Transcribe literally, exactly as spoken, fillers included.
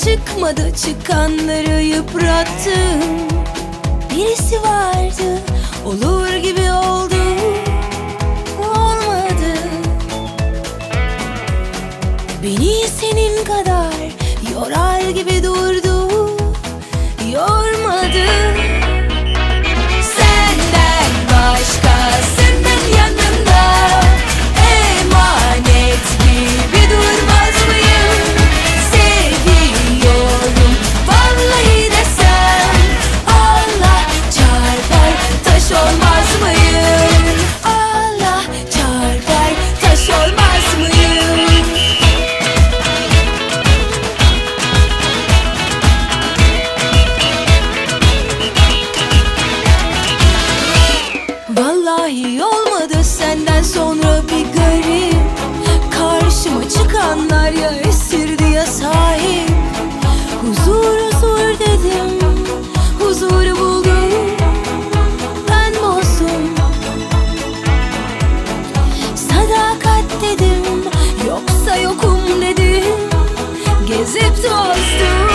çıkmadı, çıkanları yıprattım. Birisi vardı, olur gibi oldu, olmadı. Beni senin kadar yorar gibi durdu, yormadı. Senden başkasının yanında emanet gibi durmaz mıyım? Seviyorum vallahi desem, Allah çarpar taş olmaz mıyım? Allah çarpar taş olmaz mıyım? Vallahi olmadı senden sonra bir garip. Karşıma çıkanlar ya esirdi ya sahip. Huzur huzur dedim, huzuru buldum, ben bozdum. Sadakat dedim, yoksa yokum dedim, gezip tozdum.